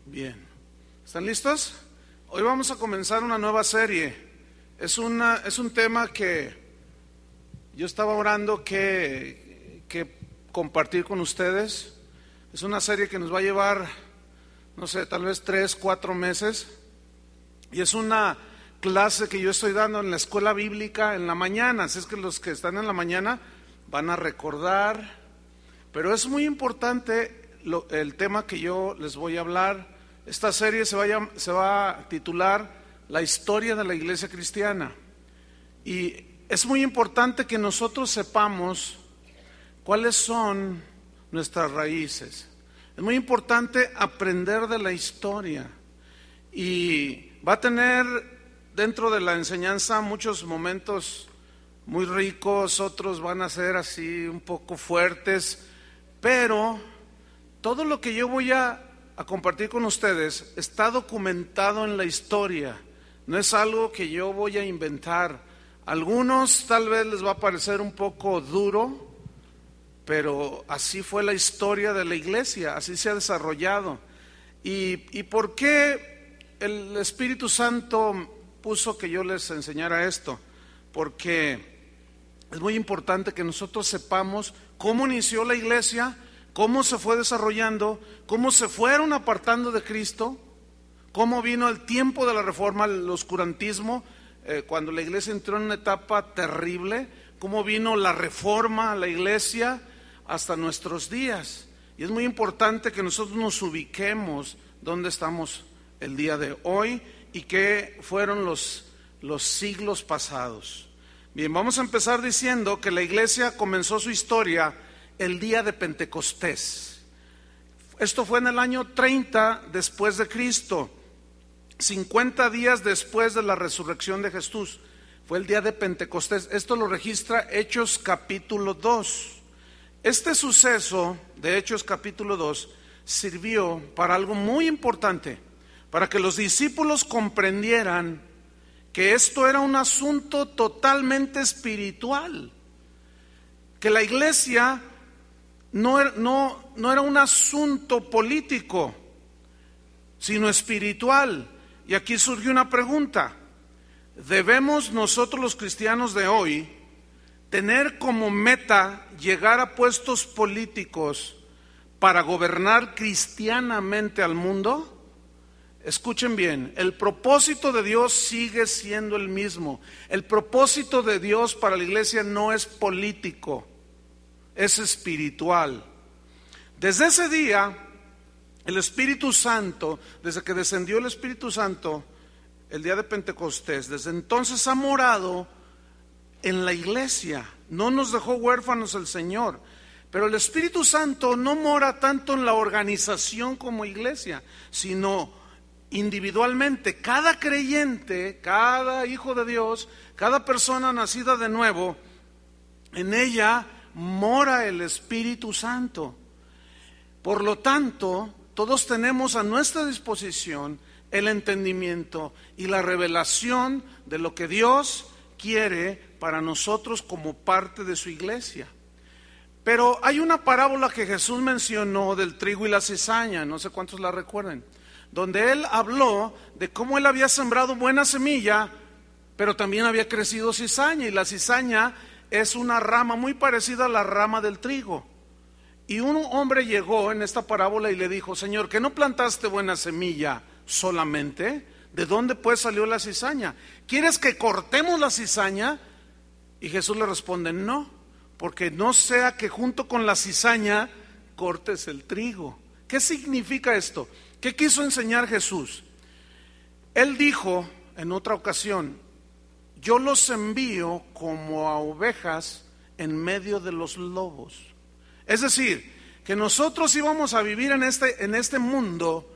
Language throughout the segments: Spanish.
Bien, ¿están listos? Hoy vamos a comenzar una nueva serie. Es un tema que yo estaba orando que compartir con ustedes. Es una serie que nos va a llevar, no sé, tal vez 3, 4 meses. Y es una clase que yo estoy dando en la escuela bíblica en la mañana. Así es que los que están en la mañana van a recordar. Pero es muy importante el tema que yo les voy a hablar. Esta serie se va a titular La historia de la iglesia cristiana. Y es muy importante que nosotros sepamos cuáles son nuestras raíces. Es muy importante aprender de la historia. Y va a tener dentro de la enseñanza muchos momentos muy ricos, otros van a ser así un poco fuertes, pero todo lo que yo voy a compartir con ustedes está documentado en la historia, no es algo que yo voy a inventar. Algunos tal vez les va a parecer un poco duro, pero así fue la historia de la iglesia, así se ha desarrollado. ¿Y por qué el Espíritu Santo puso que yo les enseñara esto? Porque es muy importante que nosotros sepamos cómo inició la iglesia, cómo se fue desarrollando, cómo se fueron apartando de Cristo, cómo vino el tiempo de la reforma, el oscurantismo, cuando la iglesia entró en una etapa terrible, cómo vino la reforma a la iglesia hasta nuestros días. Y es muy importante que nosotros nos ubiquemos dónde estamos el día de hoy y qué fueron los siglos pasados. Bien, vamos a empezar diciendo que la iglesia comenzó su historia el día de Pentecostés. Esto fue en el año 30 después de Cristo, 50 días después de la resurrección de Jesús. Fue el día de Pentecostés. Esto lo registra Hechos capítulo 2. Este suceso de Hechos capítulo 2 sirvió para algo muy importante, para que los discípulos comprendieran que esto era un asunto totalmente espiritual, que la iglesia no era un asunto político, sino espiritual. Y aquí surge una pregunta: ¿debemos nosotros los cristianos de hoy tener como meta llegar a puestos políticos para gobernar cristianamente al mundo? Escuchen bien, el propósito de Dios sigue siendo el mismo. El propósito de Dios para la iglesia no es político, es espiritual. Desde ese día, el Espíritu Santo, desde que descendió el Espíritu Santo, el día de Pentecostés, desde entonces ha morado en la iglesia. No nos dejó huérfanos el Señor. Pero el Espíritu Santo no mora tanto en la organización como iglesia, sino individualmente. Cada creyente, cada hijo de Dios, cada persona nacida de nuevo, en ella mora el Espíritu Santo. Por lo tanto, todos tenemos a nuestra disposición el entendimiento y la revelación de lo que Dios quiere para nosotros como parte de su iglesia. Pero hay una parábola que Jesús mencionó del trigo y la cizaña, no sé cuántos la recuerden, donde Él habló de cómo Él había sembrado buena semilla, pero también había crecido cizaña, y la cizaña es una rama muy parecida a la rama del trigo. Y un hombre llegó en esta parábola y le dijo: Señor, ¿que no plantaste buena semilla solamente? ¿De dónde pues salió la cizaña? ¿Quieres que cortemos la cizaña? Y Jesús le responde: no, porque no sea que junto con la cizaña cortes el trigo. ¿Qué significa esto? ¿Qué quiso enseñar Jesús? Él dijo en otra ocasión: yo los envío como a ovejas en medio de los lobos. Es decir, que nosotros íbamos a vivir en este mundo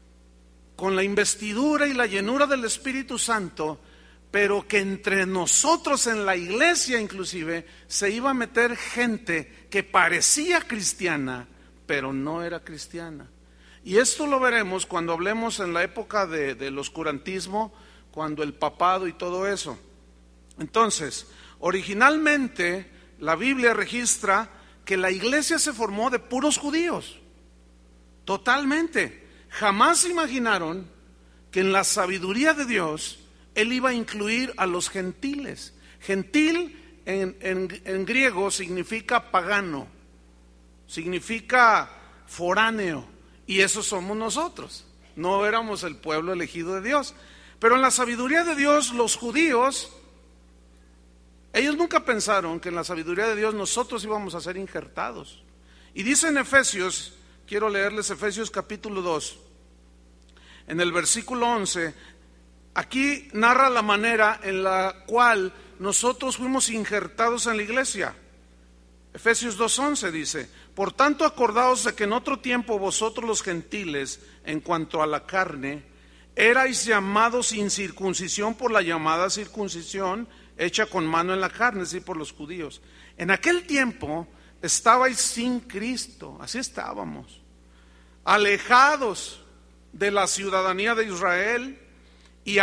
con la investidura y la llenura del Espíritu Santo, pero que entre nosotros en la iglesia inclusive se iba a meter gente que parecía cristiana, pero no era cristiana. Y esto lo veremos cuando hablemos en la época del oscurantismo, cuando el papado y todo eso. Entonces, originalmente la Biblia registra que la iglesia se formó de puros judíos, totalmente. Jamás imaginaron que en la sabiduría de Dios Él iba a incluir a los gentiles. Gentil en griego significa pagano, significa foráneo, y eso somos nosotros. No éramos el pueblo elegido de Dios. Pero en la sabiduría de Dios, los judíos, ellos nunca pensaron que en la sabiduría de Dios nosotros íbamos a ser injertados. Y dice en Efesios, quiero leerles Efesios capítulo 2, en el versículo 11, aquí narra la manera en la cual nosotros fuimos injertados en la iglesia. Efesios 2:11 dice: por tanto acordaos de que en otro tiempo vosotros los gentiles, en cuanto a la carne, erais llamados sin circuncisión por la llamada circuncisión hecha con mano en la carne, es decir, por los judíos. En aquel tiempo estabais sin Cristo, así estábamos, alejados de la ciudadanía de Israel y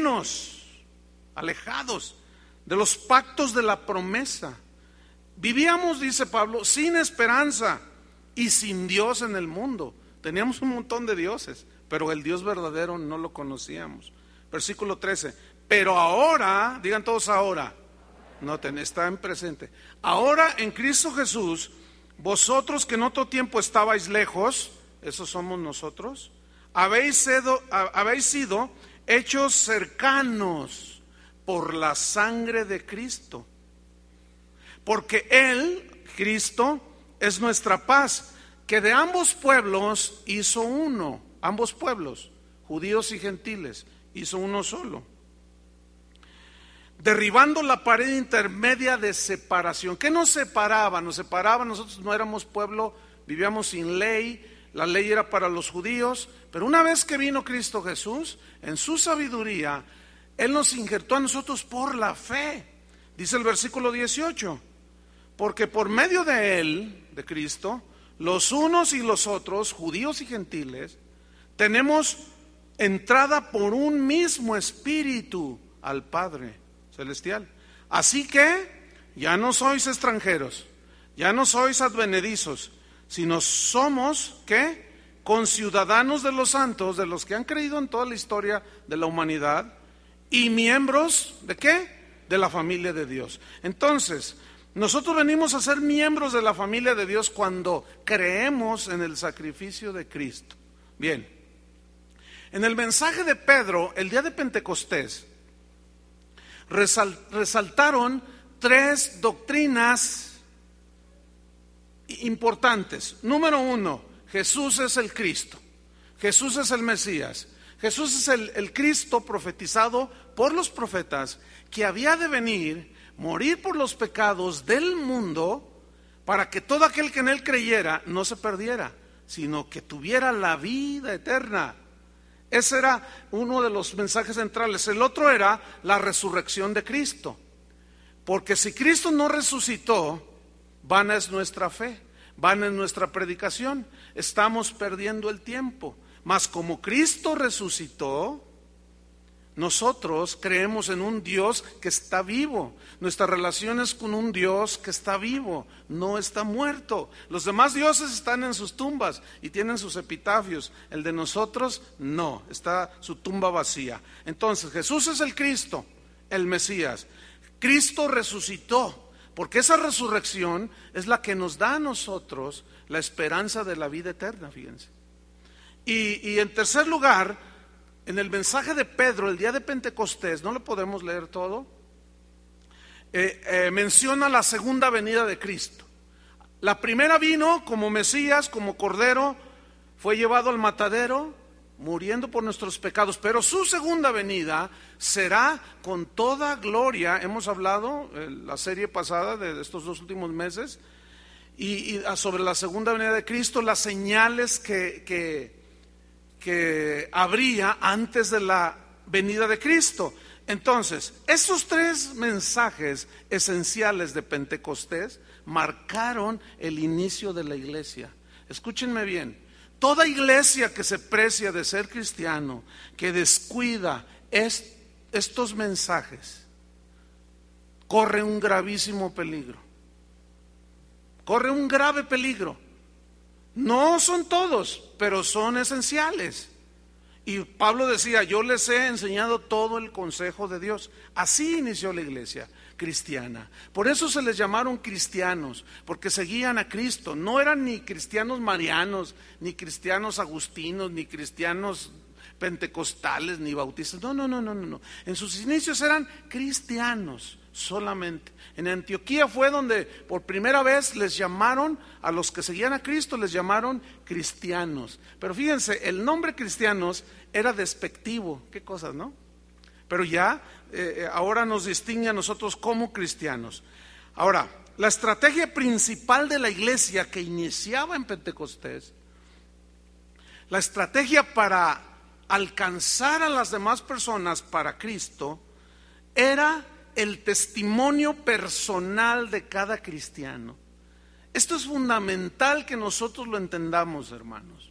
alejados de los pactos de la promesa. Vivíamos, dice Pablo, sin esperanza y sin Dios en el mundo. Teníamos un montón de dioses, pero el Dios verdadero no lo conocíamos. Versículo 13, pero ahora, digan todos ahora, noten, está en presente. Ahora en Cristo Jesús, vosotros que en otro tiempo estabais lejos, esos somos nosotros, habéis sido hechos cercanos por la sangre de Cristo. Porque Él, Cristo, es nuestra paz, que de ambos pueblos hizo uno, ambos pueblos, judíos y gentiles, hizo uno solo, derribando la pared intermedia de separación. ¿Qué nos separaba? Nos separaba, nosotros no éramos pueblo, vivíamos sin ley, la ley era para los judíos, pero una vez que vino Cristo Jesús, en su sabiduría, Él nos injertó a nosotros por la fe. Dice el versículo 18, porque por medio de Él, de Cristo, los unos y los otros, judíos y gentiles, tenemos entrada por un mismo espíritu al Padre celestial. Así que ya no sois extranjeros, ya no sois advenedizos, sino somos, ¿qué? Conciudadanos de los santos, de los que han creído en toda la historia de la humanidad, y miembros, ¿de qué? De la familia de Dios. Entonces, nosotros venimos a ser miembros de la familia de Dios cuando creemos en el sacrificio de Cristo. Bien, en el mensaje de Pedro, el día de Pentecostés, resaltaron tres doctrinas importantes. Número uno, Jesús es el Cristo, Jesús es el Mesías, Jesús es el Cristo profetizado por los profetas, que había de venir, morir por los pecados del mundo, para que todo aquel que en Él creyera no se perdiera, sino que tuviera la vida eterna. Ese era uno de los mensajes centrales. El otro era la resurrección de Cristo, porque si Cristo no resucitó, vana es nuestra fe, vana es nuestra predicación, estamos perdiendo el tiempo. Mas como Cristo resucitó, nosotros creemos en un Dios que está vivo. Nuestra relación es con un Dios que está vivo, no está muerto. Los demás dioses están en sus tumbas y tienen sus epitafios. El de nosotros no, está su tumba vacía. Entonces Jesús es el Cristo, el Mesías. Cristo resucitó, porque esa resurrección es la que nos da a nosotros la esperanza de la vida eterna, fíjense. Y en tercer lugar, en el mensaje de Pedro, el día de Pentecostés, no lo podemos leer todo, menciona la segunda venida de Cristo. La primera vino como Mesías, como Cordero, fue llevado al matadero, muriendo por nuestros pecados, pero su segunda venida será con toda gloria. Hemos hablado en la serie pasada de estos 2 últimos meses, y sobre la segunda venida de Cristo, las señales que habría antes de la venida de Cristo. Entonces, estos 3 mensajes esenciales de Pentecostés marcaron el inicio de la iglesia. Escúchenme bien, toda iglesia que se precia de ser cristiano, que descuida estos mensajes, corre un gravísimo peligro, corre un grave peligro. No son todos, pero son esenciales. Y Pablo decía, yo les he enseñado todo el consejo de Dios. Así inició la iglesia cristiana. Por eso se les llamaron cristianos, porque seguían a Cristo. No eran ni cristianos marianos, ni cristianos agustinos, ni cristianos pentecostales, ni bautistas. No. En sus inicios eran cristianos solamente. En Antioquía fue donde por primera vez les llamaron, a los que seguían a Cristo les llamaron cristianos. Pero fíjense, el nombre cristianos era despectivo. Qué cosas, ¿no? Pero ya ahora nos distingue a nosotros como cristianos. Ahora, la estrategia principal de la iglesia que iniciaba en Pentecostés, la estrategia para alcanzar a las demás personas para Cristo, era el testimonio personal de cada cristiano. Esto es fundamental que nosotros lo entendamos, hermanos,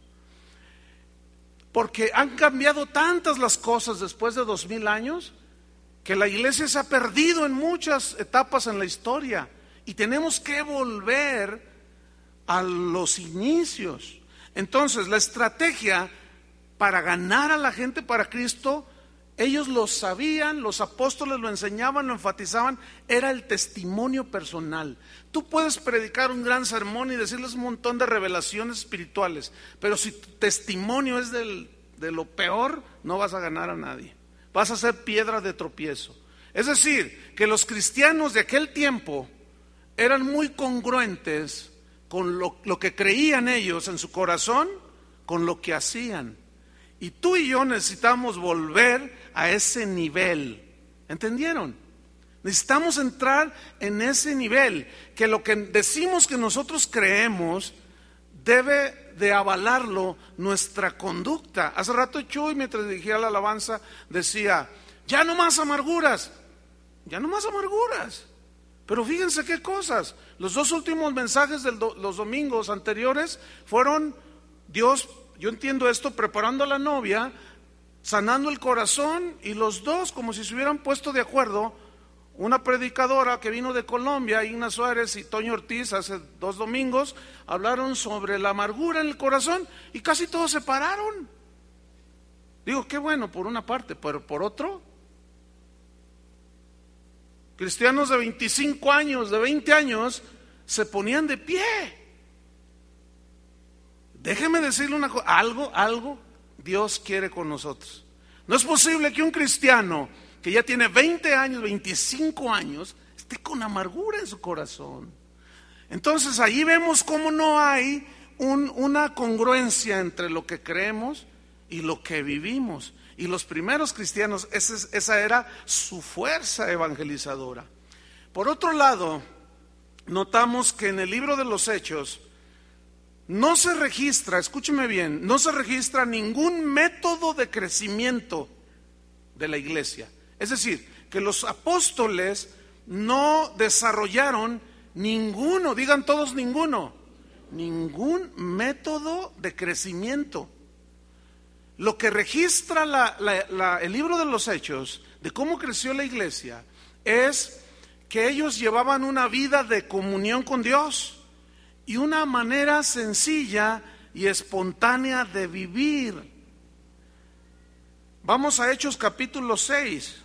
porque han cambiado tantas las cosas después de 2000 años que la iglesia se ha perdido en muchas etapas en la historia y tenemos que volver a los inicios. Entonces, la estrategia para ganar a la gente para Cristo, ellos lo sabían, los apóstoles lo enseñaban, lo enfatizaban, era el testimonio personal. Tú puedes predicar un gran sermón y decirles un montón de revelaciones espirituales, pero si tu testimonio es de lo peor, no vas a ganar a nadie. Vas a ser piedra de tropiezo. Es decir, que los cristianos de aquel tiempo eran muy congruentes con lo que creían ellos en su corazón, con lo que hacían. Y tú y yo necesitamos volver a ese nivel. ¿Entendieron? Necesitamos entrar en ese nivel, que lo que decimos que nosotros creemos debe de avalarlo nuestra conducta. Hace rato Chuy, mientras dirigía la alabanza, decía, ya no más amarguras, ya no más amarguras. Pero fíjense qué cosas. Los dos últimos mensajes de los domingos anteriores fueron Dios, yo entiendo esto, preparando a la novia, sanando el corazón, y los dos como si se hubieran puesto de acuerdo. Una predicadora que vino de Colombia, Igna Suárez, y Toño Ortiz, hace 2 domingos, hablaron sobre la amargura en el corazón y casi todos se pararon. Digo, qué bueno por una parte, pero por otro, cristianos de 25 años, de 20 años, se ponían de pie. Déjeme decirle una cosa, algo Dios quiere con nosotros. No es posible que un cristiano que ya tiene 20 años, 25 años, esté con amargura en su corazón. Entonces ahí vemos cómo no hay una congruencia entre lo que creemos y lo que vivimos. Y los primeros cristianos, esa era su fuerza evangelizadora. Por otro lado, notamos que en el libro de los Hechos no se registra, escúcheme bien, no se registra ningún método de crecimiento de la iglesia. Es decir, que los apóstoles no desarrollaron ninguno, digan todos ninguno, ningún método de crecimiento. Lo que registra el libro de los Hechos, de cómo creció la iglesia, es que ellos llevaban una vida de comunión con Dios y una manera sencilla y espontánea de vivir. Vamos a Hechos capítulo 6.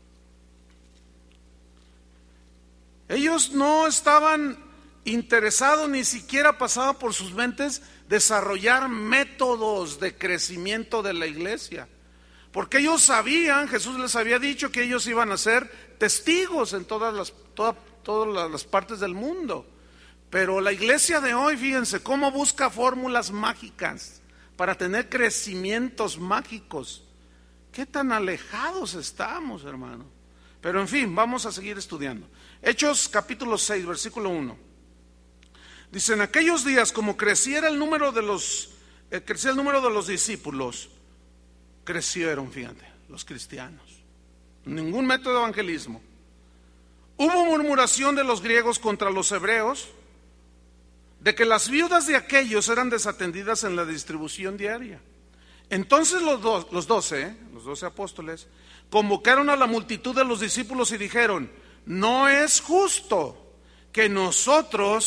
Ellos no estaban interesados, ni siquiera pasaba por sus mentes desarrollar métodos de crecimiento de la iglesia, porque ellos sabían, Jesús les había dicho que ellos iban a ser testigos en todas las partes del mundo. Pero la iglesia de hoy, fíjense cómo busca fórmulas mágicas para tener crecimientos mágicos. Qué tan alejados estamos, hermano. Pero en fin, vamos a seguir estudiando. Hechos capítulo 6, versículo 1. Dice, en aquellos días, como creciera el número de los discípulos, crecieron, fíjate, los cristianos. Ningún método de evangelismo. Hubo murmuración de los griegos contra los hebreos, de que las viudas de aquellos eran desatendidas en la distribución diaria. Entonces los 12 apóstoles convocaron a la multitud de los discípulos y dijeron, no es justo que nosotros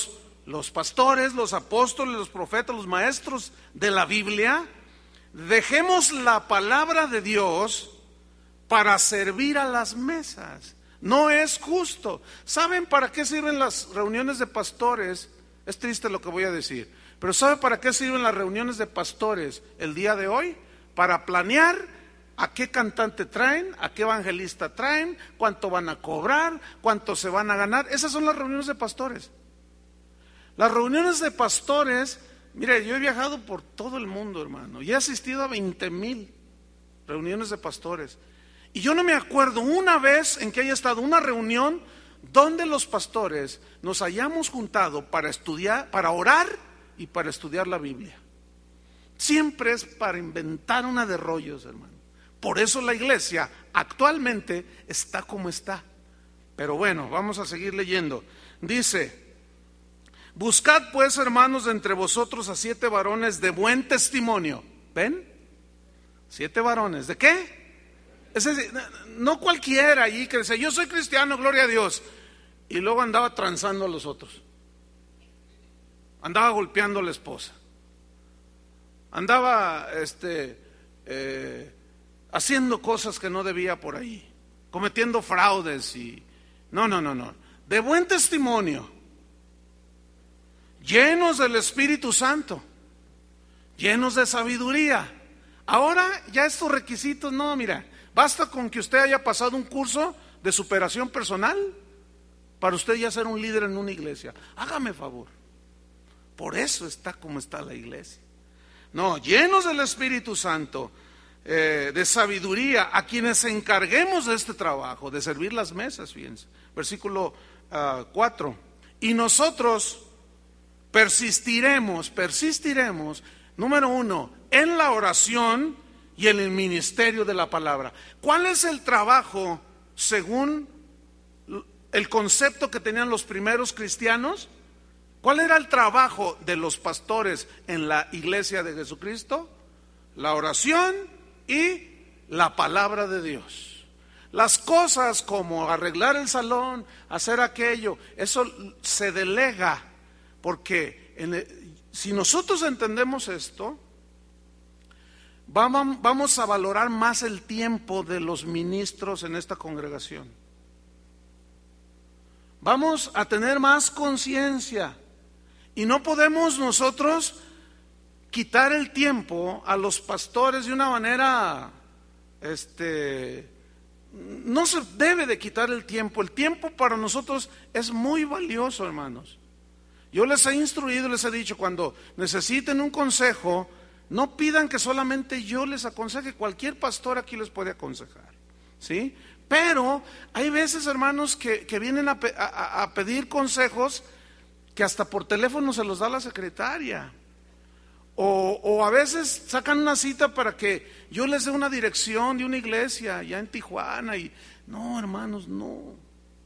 los pastores, los apóstoles, los profetas, los maestros de la Biblia, dejemos la palabra de Dios para servir a las mesas. No es justo. ¿Saben para qué sirven las reuniones de pastores? Es triste lo que voy a decir, pero ¿saben para qué sirven las reuniones de pastores el día de hoy? Para planear a qué cantante traen, a qué evangelista traen, cuánto van a cobrar, cuánto se van a ganar. Esas son las reuniones de pastores. Las reuniones de pastores, mire, yo he viajado por todo el mundo, hermano, y he asistido a 20,000 reuniones de pastores. Y yo no me acuerdo una vez en que haya estado una reunión donde los pastores nos hayamos juntado para estudiar, para orar y para estudiar la Biblia. Siempre es para inventar una de rollos, hermano. Por eso la iglesia actualmente está como está. Pero bueno, vamos a seguir leyendo. Dice: buscad pues, hermanos, de entre vosotros a 7 varones de buen testimonio. ¿Ven? 7 varones. ¿De qué? Es decir, no cualquiera allí que dice, yo soy cristiano, gloria a Dios, y luego andaba transando a los otros, andaba golpeando a la esposa, andaba haciendo cosas que no debía por ahí, cometiendo fraudes y no, de buen testimonio, llenos del Espíritu Santo, llenos de sabiduría. Ahora ya estos requisitos, no, mira, basta con que usted haya pasado un curso de superación personal para usted ya ser un líder en una iglesia. Hágame favor. Por eso está como está la iglesia. No, llenos del Espíritu Santo, de sabiduría, a quienes encarguemos de este trabajo, de servir las mesas, fíjense. Versículo 4. Y nosotros persistiremos, número 1, en la oración y en el ministerio de la palabra. ¿Cuál es el trabajo según el concepto que tenían los primeros cristianos? ¿Cuál era el trabajo de los pastores en la iglesia de Jesucristo? La oración y la palabra de Dios. Las cosas como arreglar el salón, hacer aquello, eso se delega, porque si nosotros entendemos esto, vamos a valorar más el tiempo de los ministros en esta congregación. Vamos a tener más conciencia y no podemos nosotros quitar el tiempo a los pastores de una manera, no se debe de quitar el tiempo. El tiempo para nosotros es muy valioso, hermanos. Yo les he instruido, les he dicho, cuando necesiten un consejo, no pidan que solamente yo les aconseje, cualquier pastor aquí les puede aconsejar, ¿sí? Pero hay veces, hermanos, que vienen a pedir consejos que hasta por teléfono se los da la secretaria. O a veces sacan una cita para que yo les dé una dirección de una iglesia allá en Tijuana y no, hermanos, no.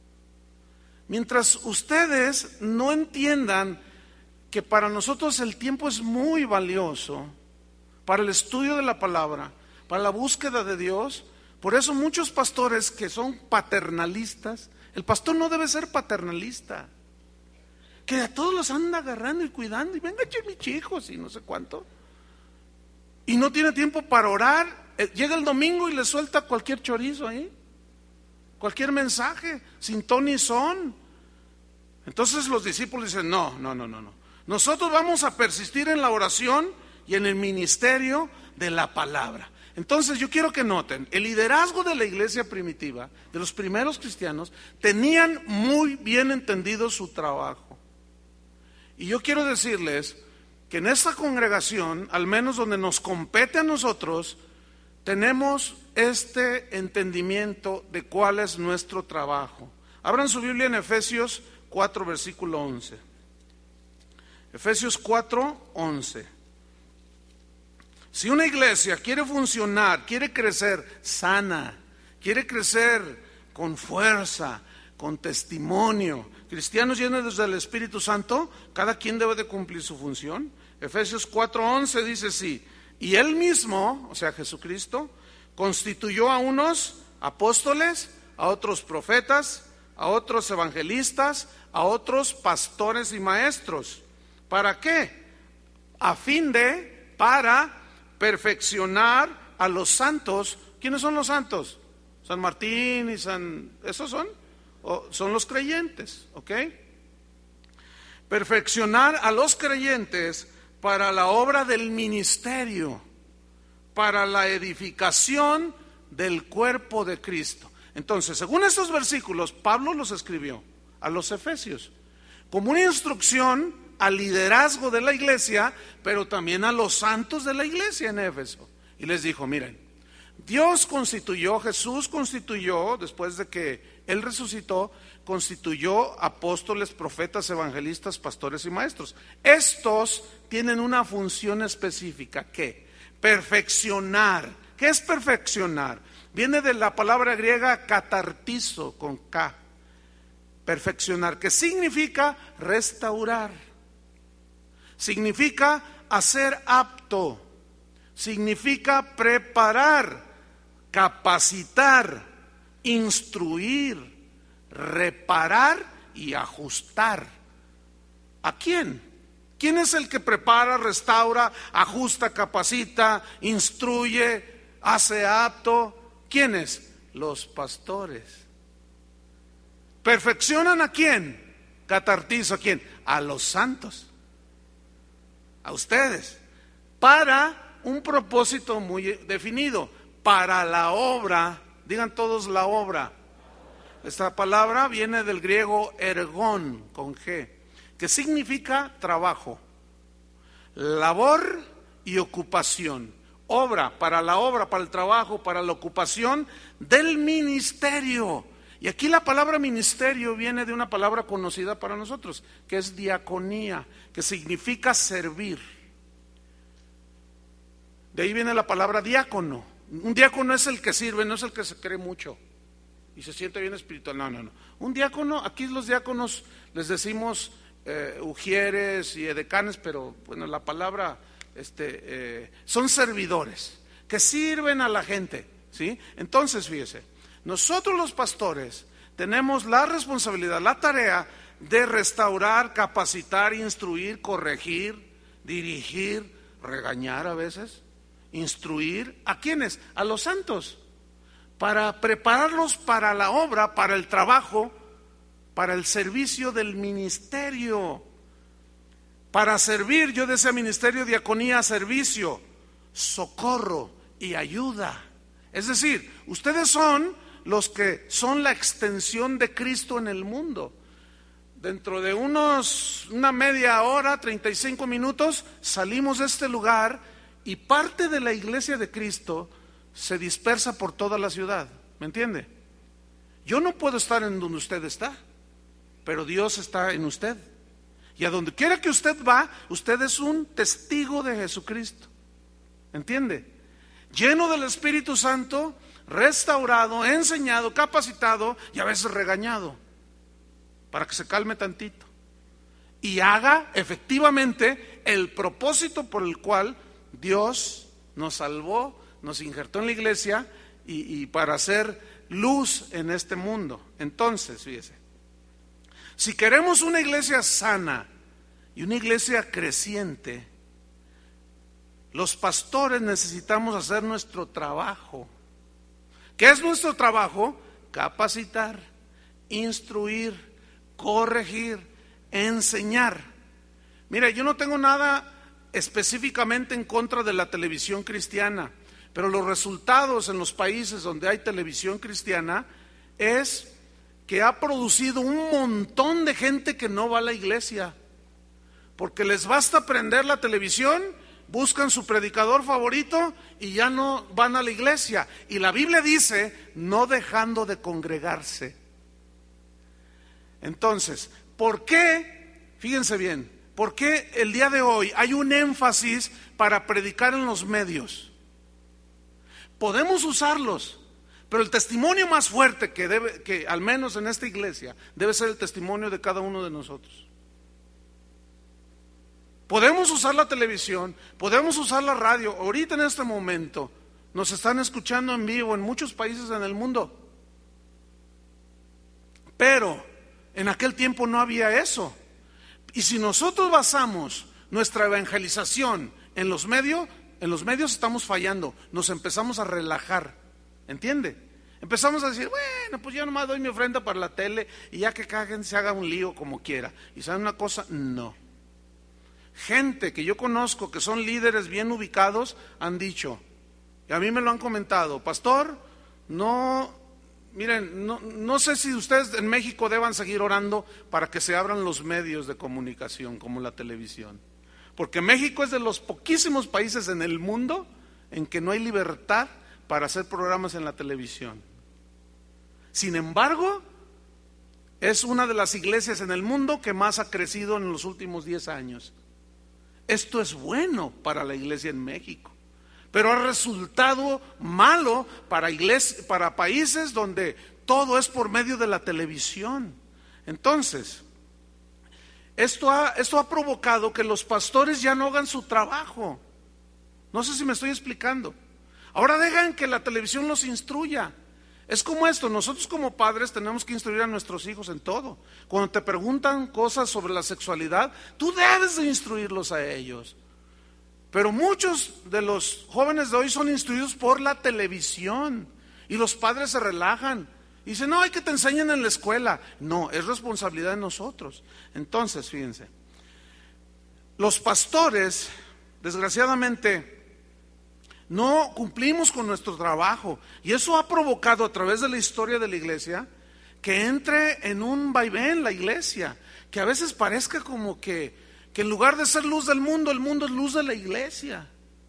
Mientras ustedes no entiendan que para nosotros el tiempo es muy valioso para el estudio de la palabra, para la búsqueda de Dios, por eso muchos pastores que son paternalistas, el pastor no debe ser paternalista, que a todos los anda agarrando y cuidando y venga mis hijos y no sé cuánto, y no tiene tiempo para orar. Llega el domingo y le suelta cualquier chorizo ahí, cualquier mensaje sin ton ni son. Entonces los discípulos dicen no, nosotros vamos a persistir en la oración y en el ministerio de la palabra. Entonces yo quiero que noten, el liderazgo de la iglesia primitiva, de los primeros cristianos, tenían muy bien entendido su trabajo. Y yo quiero decirles que en esta congregación, al menos donde nos compete a nosotros, tenemos este entendimiento de cuál es nuestro trabajo. Abran su Biblia en Efesios 4, versículo 11. Efesios 4, 11. Si una iglesia quiere funcionar, quiere crecer sana, quiere crecer con fuerza, con testimonio, cristianos llenos del Espíritu Santo, cada quien debe de cumplir su función. Efesios 4:11 dice así: y Él mismo, o sea Jesucristo, constituyó a unos apóstoles, a otros profetas, a otros evangelistas, a otros pastores y maestros. ¿Para qué? Para perfeccionar a los santos. ¿Quiénes son los santos? San Martín y ¿esos son? Son los creyentes, ¿ok? Perfeccionar a los creyentes para la obra del ministerio, para la edificación del cuerpo de Cristo. Entonces, según estos versículos, Pablo los escribió a los efesios como una instrucción al liderazgo de la iglesia, pero también a los santos de la iglesia en Éfeso. Y les dijo, miren, Jesús constituyó, después de que Él resucitó, constituyó apóstoles, profetas, evangelistas, pastores y maestros. Estos tienen una función específica, ¿qué? Perfeccionar. ¿Qué es perfeccionar? Viene de la palabra griega catartizo, con K. Perfeccionar, que significa restaurar, significa hacer apto, significa preparar, capacitar, instruir, reparar y ajustar. ¿A quién? ¿Quién es el que prepara, restaura, ajusta, capacita, instruye, hace apto? ¿Quiénes? Los pastores. ¿Perfeccionan a quién? Catartizo, ¿a quién? A los santos, a ustedes, para un propósito muy definido, para la obra. Digan todos la obra. Esta palabra viene del griego ergón, con G, que significa trabajo, labor y ocupación. Obra, para el trabajo, para la ocupación del ministerio. Y aquí la palabra ministerio viene de una palabra conocida para nosotros, que es diaconía, que significa servir. De ahí viene la palabra diácono. Un diácono es el que sirve, no es el que se cree mucho y se siente bien espiritual. No. Un diácono, aquí los diáconos les decimos ujieres y edecanes, pero bueno, la palabra son servidores que sirven a la gente, ¿sí? Entonces, fíjese, nosotros los pastores tenemos la responsabilidad, la tarea de restaurar, capacitar, instruir, corregir, dirigir, regañar a veces, instruir. ¿A quiénes? A los santos, para prepararlos para la obra, para el trabajo, para el servicio del ministerio, para servir. Yo decía ministerio, diaconía, servicio, socorro y ayuda. Es decir, ustedes son los que son la extensión de Cristo en el mundo. Dentro de una media hora, 35 minutos, salimos de este lugar y parte de la iglesia de Cristo se dispersa por toda la ciudad. ¿Me entiende? Yo no puedo estar en donde usted está, pero Dios está en usted. Y a donde quiera que usted va, usted es un testigo de Jesucristo. ¿Entiende? Lleno del Espíritu Santo, restaurado, enseñado, capacitado y a veces regañado, para que se calme tantito y haga efectivamente el propósito por el cual Dios nos salvó, nos injertó en la iglesia y para hacer luz en este mundo. Entonces, fíjese, si queremos una iglesia sana y una iglesia creciente, los pastores necesitamos hacer nuestro trabajo. ¿Qué es nuestro trabajo? Capacitar, instruir, corregir, enseñar. Mira, yo no tengo nada específicamente en contra de la televisión cristiana, pero los resultados en los países donde hay televisión cristiana es que ha producido un montón de gente que no va a la iglesia, porque les basta prender la televisión, buscan su predicador favorito y ya no van a la iglesia. Y la Biblia dice, no dejando de congregarse. Entonces, ¿por qué? Fíjense bien, ¿por qué el día de hoy hay un énfasis para predicar en los medios? Podemos usarlos, pero el testimonio más fuerte que al menos en esta iglesia, debe ser el testimonio de cada uno de nosotros. Podemos usar la televisión, podemos usar la radio. Ahorita en este momento nos están escuchando en vivo en muchos países en el mundo. Pero en aquel tiempo no había eso. Y si nosotros basamos nuestra evangelización en los medios estamos fallando. Nos empezamos a relajar, ¿entiende? Empezamos a decir, bueno, pues yo nomás doy mi ofrenda para la tele y ya que cada gente se haga un lío como quiera. ¿Y saben una cosa? No. Gente que yo conozco que son líderes bien ubicados han dicho, y a mí me lo han comentado, pastor, miren, no sé si ustedes en México deban seguir orando para que se abran los medios de comunicación como la televisión. Porque México es de los poquísimos países en el mundo en que no hay libertad para hacer programas en la televisión. Sin embargo, es una de las iglesias en el mundo que más ha crecido en los últimos 10 años. Esto es bueno para la iglesia en México, pero ha resultado malo para países donde todo es por medio de la televisión. Entonces, esto ha provocado que los pastores ya no hagan su trabajo. No sé si me estoy explicando. Ahora dejan que la televisión los instruya. Es como esto, nosotros como padres tenemos que instruir a nuestros hijos en todo. Cuando te preguntan cosas sobre la sexualidad, tú debes de instruirlos a ellos. Pero muchos de los jóvenes de hoy son instruidos por la televisión y los padres se relajan. Y dicen, no, hay que te enseñen en la escuela. No, es responsabilidad de nosotros. Entonces, fíjense, los pastores, desgraciadamente, no cumplimos con nuestro trabajo. Y eso ha provocado a través de la historia de la iglesia que entre en un vaivén la iglesia. Que a veces parezca como que en lugar de ser luz del mundo, el mundo es luz de la iglesia.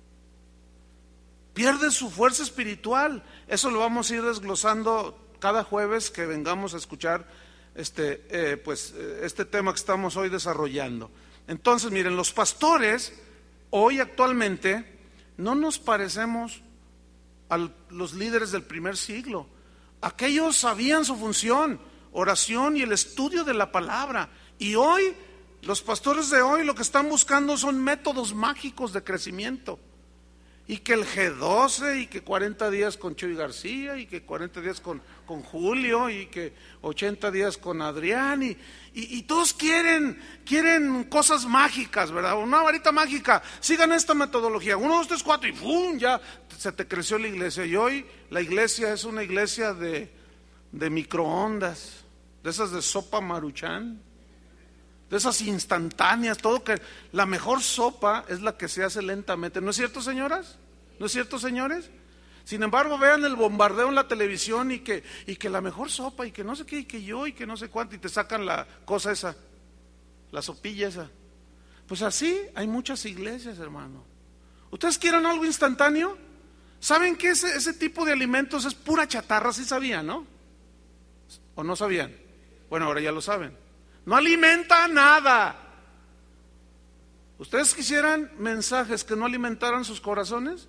Pierde su fuerza espiritual. Eso lo vamos a ir desglosando cada jueves que vengamos a escuchar este tema que estamos hoy desarrollando. Entonces, miren, los pastores hoy actualmente no nos parecemos a los líderes del primer siglo. Aquellos sabían su función, oración y el estudio de la palabra. Y hoy, los pastores de hoy lo que están buscando son métodos mágicos de crecimiento. Y que el G12, y que 40 días con Chuy García, y que 40 días con Julio, y que 80 días con Adrián, y todos quieren cosas mágicas, ¿verdad? Una varita mágica, sigan esta metodología, 1, 2, 3, 4, y ¡pum! Ya se te creció la iglesia. Y hoy la iglesia es una iglesia de microondas, de esas de sopa Maruchan, de esas instantáneas, todo que la mejor sopa es la que se hace lentamente. ¿No es cierto, señoras? ¿No es cierto, señores? Sin embargo, vean el bombardeo en la televisión y que la mejor sopa y que no sé qué, y que yo y que no sé cuánto, y te sacan la cosa esa, la sopilla esa. Pues así hay muchas iglesias, hermano. ¿Ustedes quieren algo instantáneo? ¿Saben que ese tipo de alimentos es pura chatarra? ¿Sí sabían, no? ¿O no sabían? Bueno, ahora ya lo saben. No alimenta nada. ¿Ustedes quisieran mensajes que no alimentaran sus corazones?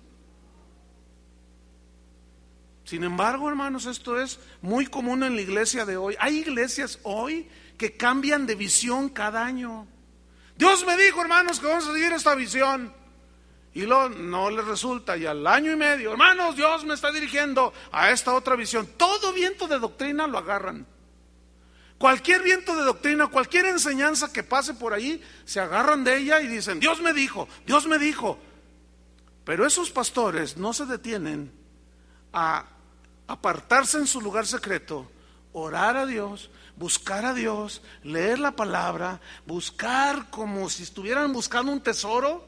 Sin embargo, hermanos, esto es muy común en la iglesia de hoy. Hay iglesias hoy que cambian de visión cada año. Dios me dijo, hermanos, que vamos a seguir esta visión. Y luego no les resulta, y al año y medio, hermanos, Dios me está dirigiendo a esta otra visión. Todo viento de doctrina lo agarran. Cualquier viento de doctrina, cualquier enseñanza que pase por ahí, se agarran de ella y dicen, Dios me dijo, Dios me dijo. Pero esos pastores no se detienen a apartarse en su lugar secreto, orar a Dios, buscar a Dios, leer la palabra, buscar como si estuvieran buscando un tesoro.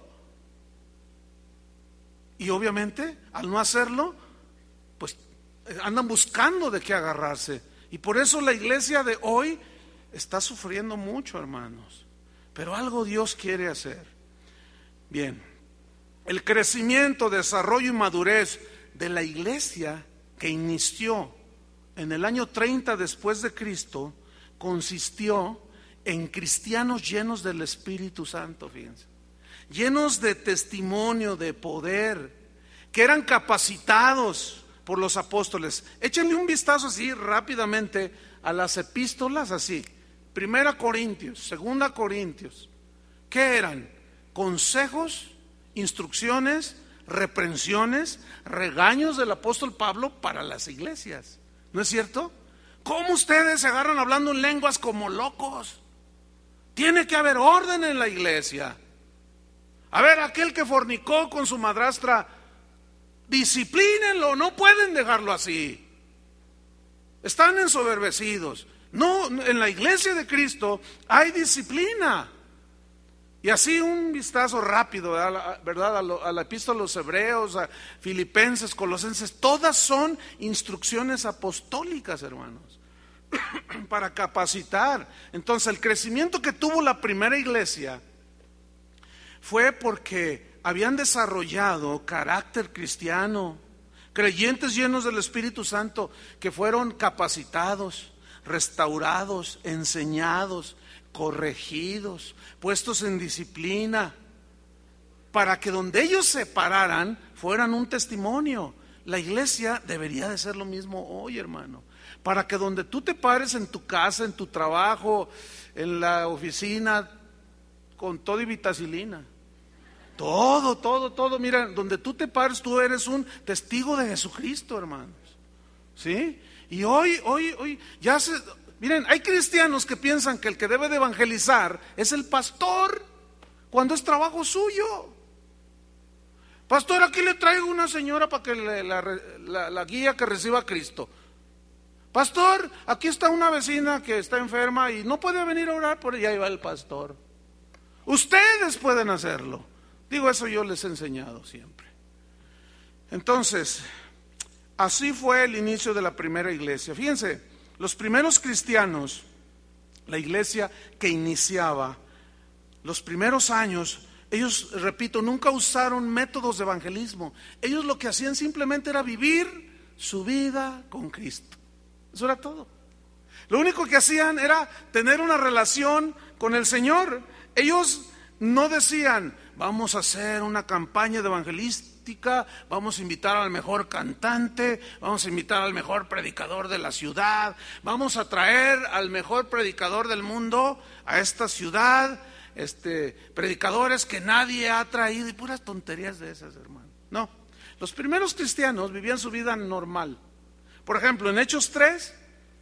Y obviamente, al no hacerlo, pues andan buscando de qué agarrarse. Y por eso la iglesia de hoy está sufriendo mucho, hermanos. Pero algo Dios quiere hacer. Bien, el crecimiento, desarrollo y madurez de la iglesia que inició en el año 30 después de Cristo consistió en cristianos llenos del Espíritu Santo, fíjense, llenos de testimonio, de poder, que eran capacitados por los apóstoles. Échenle un vistazo así rápidamente a las epístolas, así, 1 Corintios, 2 Corintios. ¿Qué eran? Consejos, instrucciones, reprensiones, regaños del apóstol Pablo para las iglesias. ¿No es cierto? ¿Cómo ustedes se agarran hablando en lenguas como locos? Tiene que haber orden en la iglesia. A ver, aquel que fornicó con su madrastra, disciplínenlo, no pueden dejarlo así. Están ensoberbecidos. No, en la iglesia de Cristo hay disciplina. Y así un vistazo rápido, ¿verdad? A la epístola a los Hebreos, a Filipenses, Colosenses, todas son instrucciones apostólicas, hermanos, para capacitar. Entonces, el crecimiento que tuvo la primera iglesia fue porque habían desarrollado carácter cristiano, creyentes llenos del Espíritu Santo que fueron capacitados, restaurados, enseñados, corregidos, puestos en disciplina, para que donde ellos se pararan fueran un testimonio. La iglesia debería de ser lo mismo hoy, hermano, para que donde tú te pares en tu casa, en tu trabajo, en la oficina, con todo y vitacilina, todo, mira, donde tú te pares, tú eres un testigo de Jesucristo, hermanos, ¿sí? Y hoy, ya se... Miren, hay cristianos que piensan que el que debe de evangelizar es el pastor, cuando es trabajo suyo. Pastor, aquí le traigo una señora para que la guía que reciba a Cristo. Pastor, aquí está una vecina que está enferma y no puede venir a orar por ella, ahí va el pastor. Ustedes pueden hacerlo. Digo, eso yo les he enseñado siempre. Entonces, así fue el inicio de la primera iglesia. Fíjense, los primeros cristianos, la iglesia que iniciaba, los primeros años, ellos, repito, nunca usaron métodos de evangelismo. Ellos lo que hacían simplemente era vivir su vida con Cristo. Eso era todo. Lo único que hacían era tener una relación con el Señor. Ellos no decían, vamos a hacer una campaña de evangelística, vamos a invitar al mejor cantante, vamos a invitar al mejor predicador de la ciudad, vamos a traer al mejor predicador del mundo a esta ciudad, predicadores que nadie ha traído, y puras tonterías de esas, hermano. No, los primeros cristianos vivían su vida normal. Por ejemplo, en Hechos 3,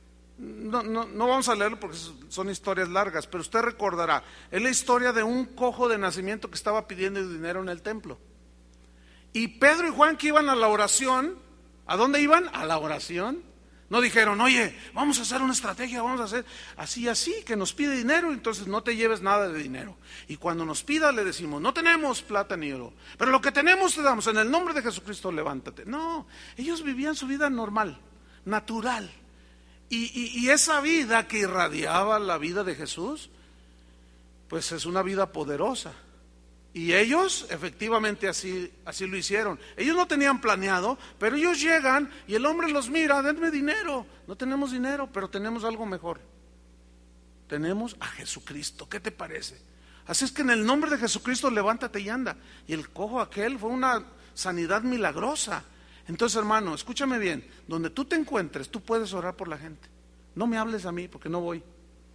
no vamos a leerlo porque son historias largas, pero usted recordará, es la historia de un cojo de nacimiento que estaba pidiendo dinero en el templo. Y Pedro y Juan, que iban a la oración, ¿a dónde iban? A la oración. No dijeron, oye, vamos a hacer una estrategia, vamos a hacer así, que nos pide dinero, entonces no te lleves nada de dinero. Y cuando nos pida le decimos, no tenemos plata ni oro, pero lo que tenemos te damos, en el nombre de Jesucristo levántate. No, ellos vivían su vida normal, natural. Y esa vida que irradiaba la vida de Jesús, pues es una vida poderosa. Y ellos efectivamente así lo hicieron. Ellos no tenían planeado, pero ellos llegan y el hombre los mira, denme dinero. No tenemos dinero, pero tenemos algo mejor. Tenemos a Jesucristo, ¿qué te parece? Así es que en el nombre de Jesucristo levántate y anda. Y el cojo aquel fue una sanidad milagrosa. Entonces, hermano, escúchame bien, donde tú te encuentres, tú puedes orar por la gente. No me hables a mí porque no voy.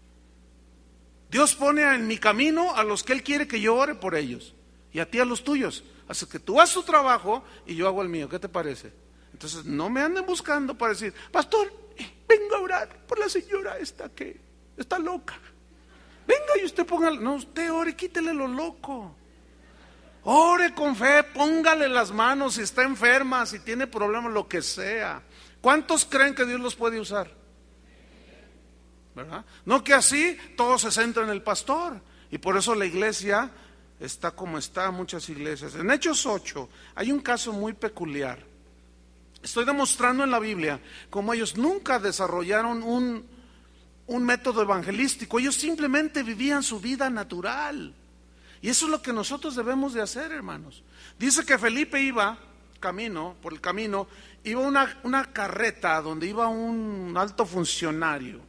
Dios pone en mi camino a los que Él quiere que yo ore por ellos, y a ti a los tuyos. Así que tú haz tu trabajo y yo hago el mío. ¿Qué te parece? Entonces no me anden buscando para decir, pastor, venga a orar por la señora esta que está loca. Venga y usted póngale. No, usted ore, quítele lo loco. Ore con fe, póngale las manos si está enferma, si tiene problemas, lo que sea. ¿Cuántos creen que Dios los puede usar? ¿Verdad? No que así todo se centra en el pastor. Y por eso la iglesia está como está, muchas iglesias. En Hechos 8 hay un caso muy peculiar. Estoy demostrando en la Biblia cómo ellos nunca desarrollaron un método evangelístico. Ellos simplemente vivían su vida natural. Y eso es lo que nosotros debemos de hacer, hermanos. Dice que Felipe iba por el camino, iba una carreta donde iba un alto funcionario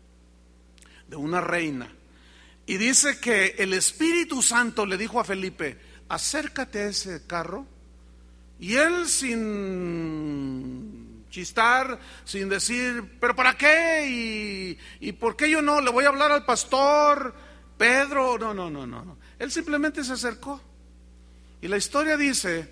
de una reina. Y dice que el Espíritu Santo le dijo a Felipe, acércate a ese carro. Y él sin chistar, sin decir, ¿pero para qué? ¿Y por qué yo no? ¿Le voy a hablar al pastor Pedro? No. Él simplemente se acercó. Y la historia dice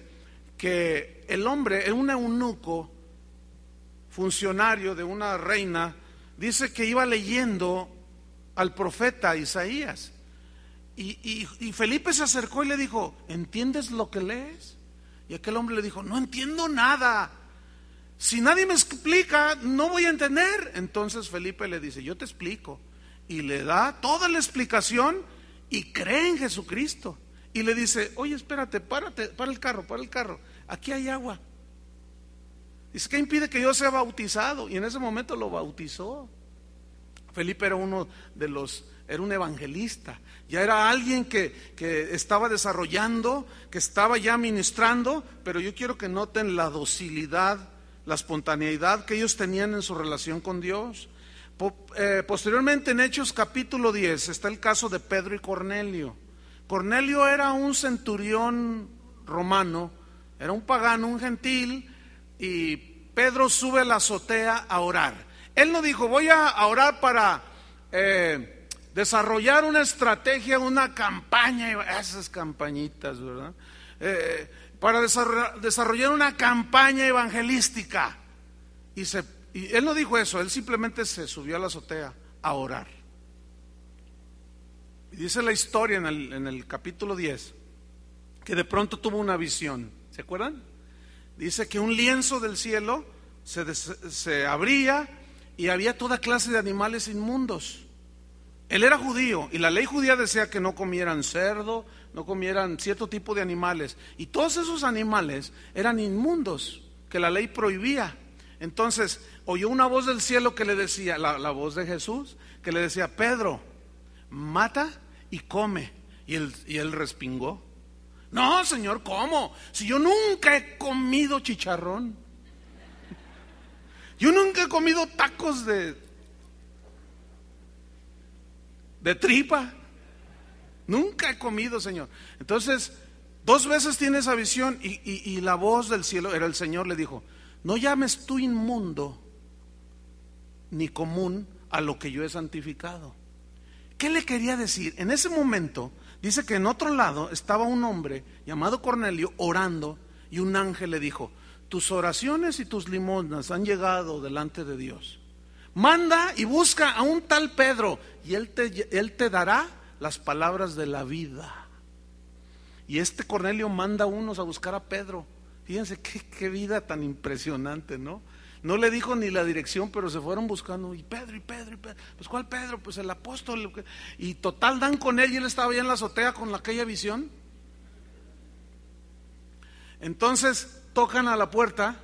que el hombre, un eunuco, funcionario de una reina, dice que iba leyendo al profeta Isaías. Y Felipe se acercó y le dijo: ¿entiendes lo que lees? Y aquel hombre le dijo: no entiendo nada. Si nadie me explica, no voy a entender. Entonces Felipe le dice: yo te explico. Y le da toda la explicación y cree en Jesucristo. Y le dice: oye, espérate, párate, para el carro, aquí hay agua. Dice: ¿qué impide que yo sea bautizado? Y en ese momento lo bautizó. Felipe era era un evangelista, ya era alguien que estaba desarrollando, que estaba ya ministrando, pero yo quiero que noten la docilidad, la espontaneidad que ellos tenían en su relación con Dios. Posteriormente, en Hechos capítulo 10 está el caso de Pedro y Cornelio. Cornelio era un centurión romano, era un pagano, un gentil, y Pedro sube a la azotea a orar. Él no dijo: voy a orar para desarrollar una estrategia, una campaña, esas campañitas, ¿verdad? Para desarrollar una campaña evangelística. Y él no dijo eso, él simplemente se subió a la azotea a orar. Y dice la historia en el capítulo 10 que de pronto tuvo una visión. ¿Se acuerdan? Dice que un lienzo del cielo se abría y había toda clase de animales inmundos. Él era judío y la ley judía decía que no comieran cerdo, no comieran cierto tipo de animales, y todos esos animales eran inmundos, que la ley prohibía. Entonces oyó una voz del cielo que le decía, la voz de Jesús, que le decía: Pedro, mata y come. Y él respingó: no, Señor, ¿cómo? Si yo nunca he comido chicharrón, yo nunca he comido tacos de tripa, nunca he comido, Señor. Entonces 2 veces tiene esa visión y la voz del cielo, era el Señor, le dijo: no llames tú inmundo ni común a lo que yo he santificado. ¿Qué le quería decir? En ese momento dice que en otro lado estaba un hombre llamado Cornelio orando, y un ángel le dijo: tus oraciones y tus limosnas han llegado delante de Dios. Manda y busca a un tal Pedro, y él te dará las palabras de la vida. Y Cornelio manda a unos a buscar a Pedro. Fíjense qué vida tan impresionante, ¿no? No le dijo ni la dirección, pero se fueron buscando. Y Pedro. Pues ¿cuál Pedro? Pues el apóstol. Y total dan con él, y él estaba allá en la azotea con aquella visión. Entonces tocan a la puerta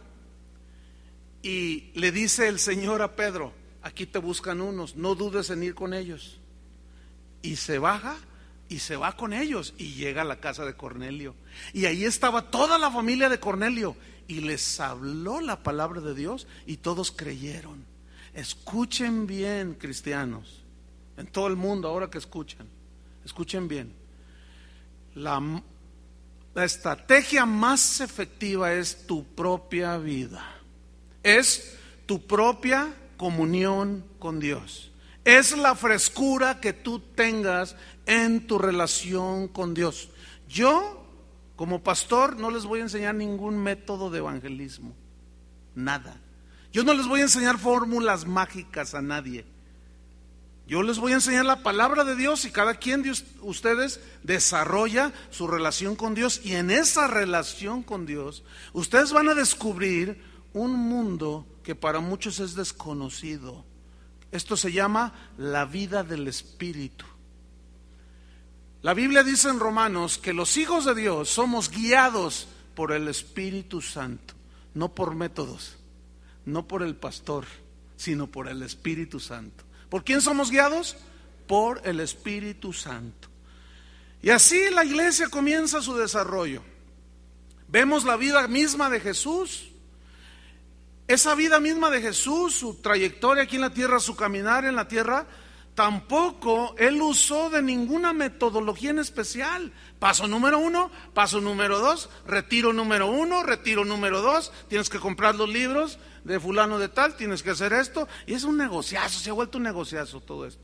y le dice el Señor a Pedro: aquí te buscan unos, no dudes en ir con ellos. Y se baja y se va con ellos y llega a la casa de Cornelio. Y ahí estaba toda la familia de Cornelio y les habló la palabra de Dios y todos creyeron. Escuchen bien, cristianos, en todo el mundo ahora que escuchen bien. La estrategia más efectiva es tu propia vida, es tu propia comunión con Dios, es la frescura que tú tengas en tu relación con Dios. Yo, como pastor, no les voy a enseñar ningún método de evangelismo, nada. Yo no les voy a enseñar fórmulas mágicas a nadie. Yo les voy a enseñar la palabra de Dios, y cada quien de ustedes desarrolla su relación con Dios, y en esa relación con Dios ustedes van a descubrir un mundo que para muchos es desconocido. Esto se llama la vida del Espíritu. La Biblia dice en Romanos que los hijos de Dios somos guiados por el Espíritu Santo, no por métodos, no por el pastor, sino por el Espíritu Santo. ¿Por quién somos guiados? Por el Espíritu Santo. Y así la iglesia comienza su desarrollo. Vemos la vida misma de Jesús. Esa vida misma de Jesús, su trayectoria aquí en la tierra, su caminar en la tierra, tampoco él usó de ninguna metodología en especial. Paso número 1, paso número 2, retiro número 1, retiro número 2, tienes que comprar los libros de fulano de tal, tienes que hacer esto, y es un negociazo, se ha vuelto un negociazo todo esto.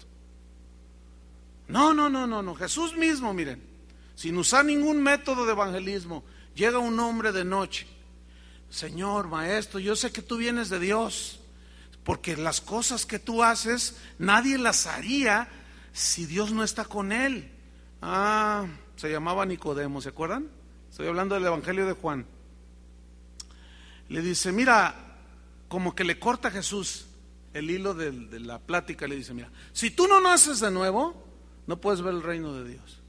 No, Jesús mismo, miren, sin usar ningún método de evangelismo, llega un hombre de noche: Señor, maestro, yo sé que tú vienes de Dios, porque las cosas que tú haces nadie las haría si Dios no está con él. Se llamaba Nicodemo, ¿se acuerdan? Estoy hablando del Evangelio de Juan. Le dice, mira, como que le corta a Jesús el hilo de la plática. Le dice, mira, si tú no naces de nuevo, no puedes ver el reino de Dios.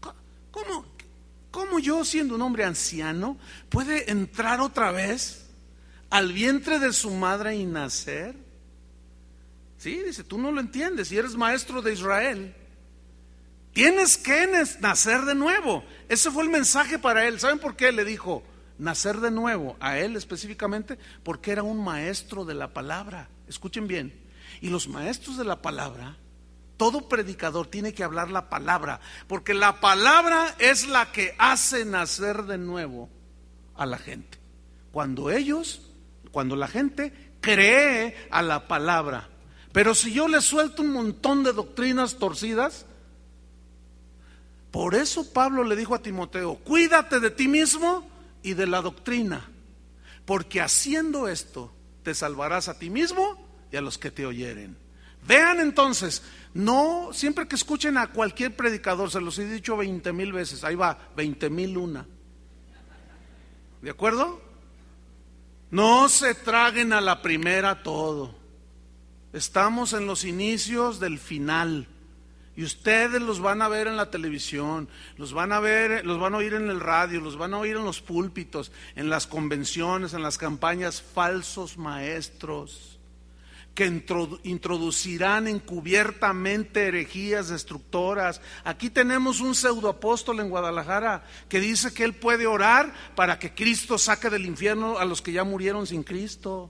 ¿Cómo yo, siendo un hombre anciano, puede entrar otra vez al vientre de su madre y nacer? Sí, dice, tú no lo entiendes, si eres maestro de Israel. Tienes que nacer de nuevo. Ese fue el mensaje para él. ¿Saben por qué le dijo nacer de nuevo a él específicamente? Porque era un maestro de la palabra. Escuchen bien. Y los maestros de la palabra, todo predicador tiene que hablar la palabra, porque la palabra es la que hace nacer de nuevo a la gente. Cuando la gente cree a la palabra. Pero si yo le suelto un montón de doctrinas torcidas, por eso Pablo le dijo a Timoteo, cuídate de ti mismo y de la doctrina, porque haciendo esto te salvarás a ti mismo y a los que te oyeren. Vean entonces, no siempre que escuchen a cualquier predicador, se los he dicho 20,000 veces, ahí va, 20,001. ¿De acuerdo? No se traguen a la primera todo. Estamos en los inicios del final. Y ustedes los van a ver en la televisión, los van a ver, los van a oír en el radio, los van a oír en los púlpitos, en las convenciones, en las campañas, falsos maestros que introducirán encubiertamente herejías destructoras. Aquí tenemos un pseudoapóstol en Guadalajara que dice que él puede orar para que Cristo saque del infierno a los que ya murieron sin Cristo.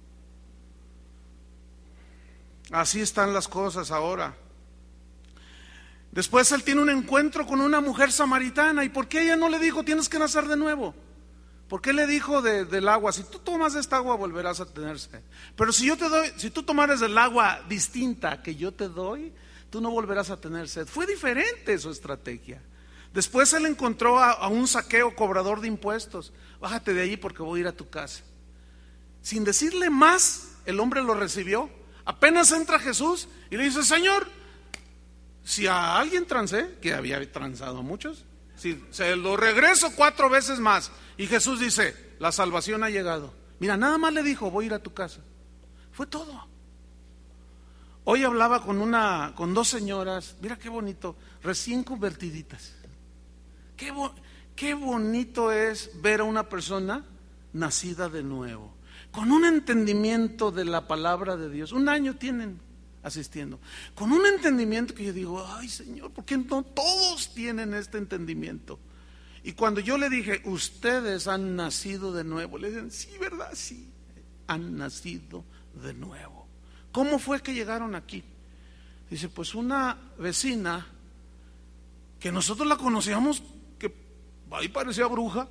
Así están las cosas ahora. Después él tiene un encuentro con una mujer samaritana. ¿Y por qué ella no le dijo tienes que nacer de nuevo? ¿Por qué le dijo del agua? Si tú tomas esta agua volverás a tener sed. Pero si yo te doy, si tú tomares del agua distinta que yo te doy, tú no volverás a tener sed. Fue diferente su estrategia. Después él encontró a un Zaqueo, cobrador de impuestos. Bájate de ahí porque voy a ir a tu casa. Sin decirle más, el hombre lo recibió. Apenas entra Jesús y le dice, Señor, si a alguien transé, que había transado a muchos, si se lo regreso 4 veces más. Y Jesús dice, la salvación ha llegado. Mira, nada más le dijo, voy a ir a tu casa. Fue todo. Hoy hablaba con 2 señoras, mira qué bonito, recién convertiditas. Qué bonito es ver a una persona nacida de nuevo, con un entendimiento de la palabra de Dios. 1 año tienen asistiendo, con un entendimiento que yo digo, ay Señor, ¿por qué no todos tienen este entendimiento? Y cuando yo le dije, ustedes han nacido de nuevo, le dicen, sí, ¿verdad? Sí, han nacido de nuevo. ¿Cómo fue que llegaron aquí? Dice, pues una vecina que nosotros la conocíamos, que ahí parecía bruja,